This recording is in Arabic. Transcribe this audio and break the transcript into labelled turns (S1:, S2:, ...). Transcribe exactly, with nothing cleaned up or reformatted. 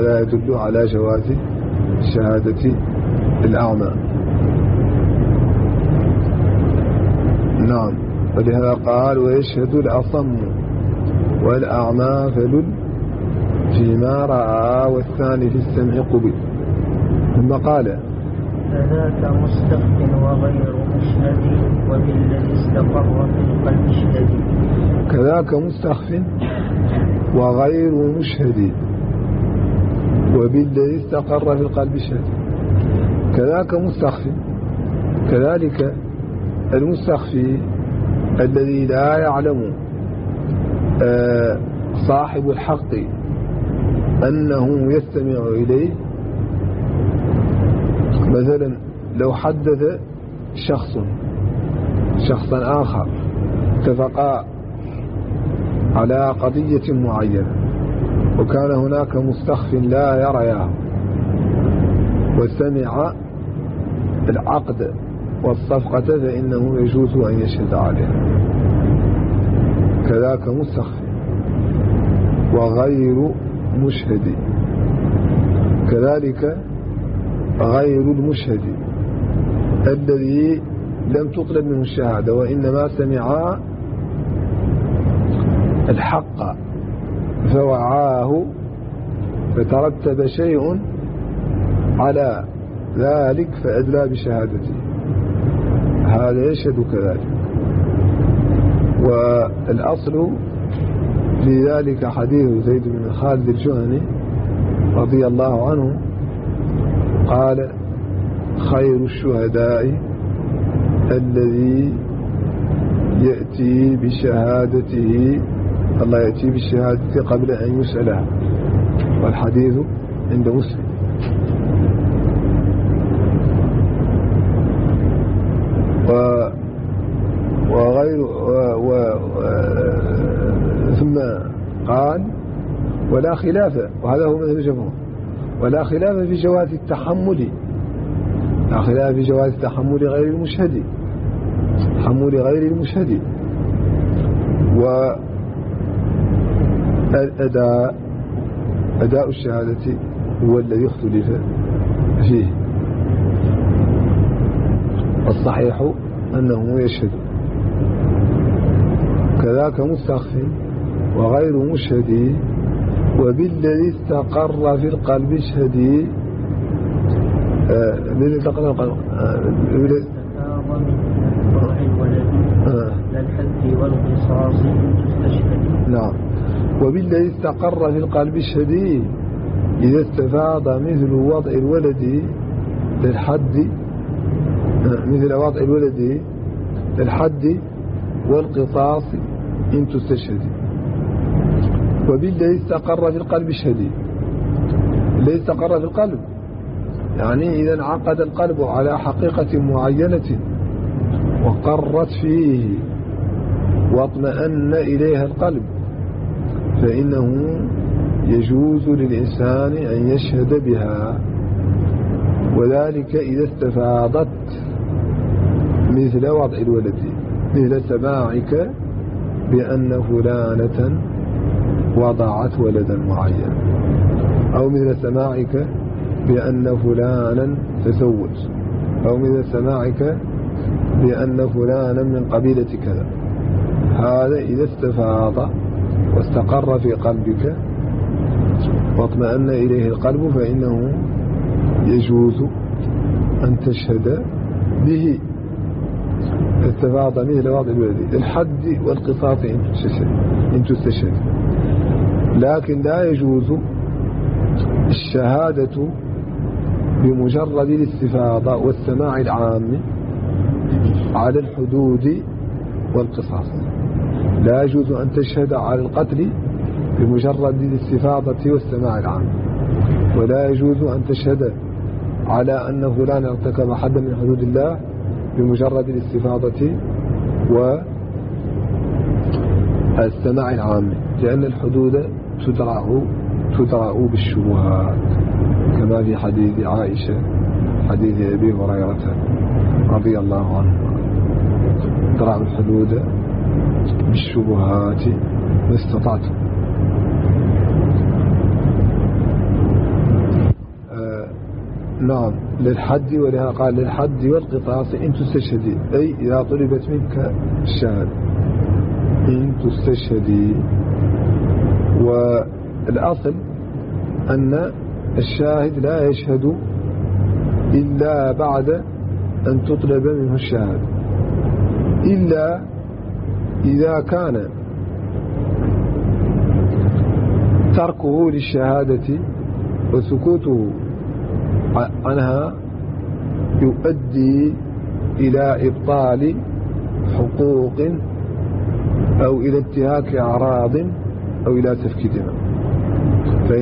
S1: ولا يدل على جواز شهادة الأعمى. نعم. ولهذا قال ويشهد الأصم والأعمى فلل فيما رأى والثاني في السمع قبل. ثم قال
S2: كذاك مستخف وغير مشهد وبالذي استقر في القلب شهد.
S1: كذاك مستخف وغير مشهد وبالذي استقر في القلب شهد. كذاك مستخف، كذلك المستخفي الذي لا يعلم صاحب الحق أنه يستمع إليه. مثلا لو حدث شخص شخصا آخر اتفقا على قضية معينة وكان هناك مستخف لا يرياه وسمع العقد والصفقة فإنه يجوز أن يشهد عليها. كذاك مستخف وغير مشهد. كذلك غير المشهد الذي لم تطلب منه الشهادة وإنما سمع الحق فوعاه فترتب شيء على ذلك فأدلى بشهادته، هذا يشهد كذلك. والأصل في ذلك حديث زيد بن خالد الجهني رضي الله عنه قال خير الشهداء الذي يأتي بشهادته، الله يأتي بالشهادة قبل أن يسألها، والحديث عند مسلم. و وغير و و ثم قال ولا خلاف، وهذا هو مثل الجمهور، ولا خلاف في جواز التحمل، لا خلاف في جواز التحمل غير المشهد، تحمل غير المشهد. والأداء أداء الشهادة هو الذي اختلف فيه، الصحيح أنه يشهد. كذاك مستخف وغير مشهد وبالذي استقر في القلب اشهد. بالذي استقر في القلب
S2: للحد والقصاص تستشهد.
S1: نعم. وبالذي استقر في القلب اشهد إذا استفاض مثل وضع الولد للحد، مثل وضع الولد للحد والقصاص إن تستشهد. وبالذي استقر في القلب اشهد، الذي استقر في القلب يعني إذا انعقد القلب على حقيقة معينة وقرت فيه واطمأن إليها القلب فإنه يجوز للإنسان أن يشهد بها، وذلك إذا استفاضت مثل وضع الولد، مثل سماعك بأن فلانة وضعت ولدا معين، أو مثل سماعك بأن فلانا تزوج، أو مثل سماعك بأن فلانا من قبيلة كذا. هذا إذا استفاض واستقر في قلبك واطمأن إليه القلب فإنه يجوز أن تشهد به. استفاض مثل وضع الولد الحد والقصاص إن تستشهد. لكن لا يجوز الشهادة بمجرد الاستفاضة والسماع العام على الحدود والقصاص. لا يجوز أن تشهد على القتل بمجرد الاستفاضة والسماع العام، ولا يجوز أن تشهد على أن فلان ارتكب حدا من حدود الله بمجرد الاستفاضة والسماع العام، لأن الحدود تدرع تدرع بالشبهات كما في حديث عائشة حديث أبي هريرة رضي الله عنه، تدرع الحدود بالشبهات ما استطعتم. نعم للحد، ولها قال للحد والقصاص إن تستشهدي، أي إذا طلبت منك الشهادة إن تستشهدي. والأصل أن الشاهد لا يشهد إلا بعد أن تطلب منه الشهادة، إلا إذا كان تركه للشهادة وسكوته عنها يؤدي إلى إبطال حقوق أو إلى انتهاك أعراض أو إلى سفك دماء.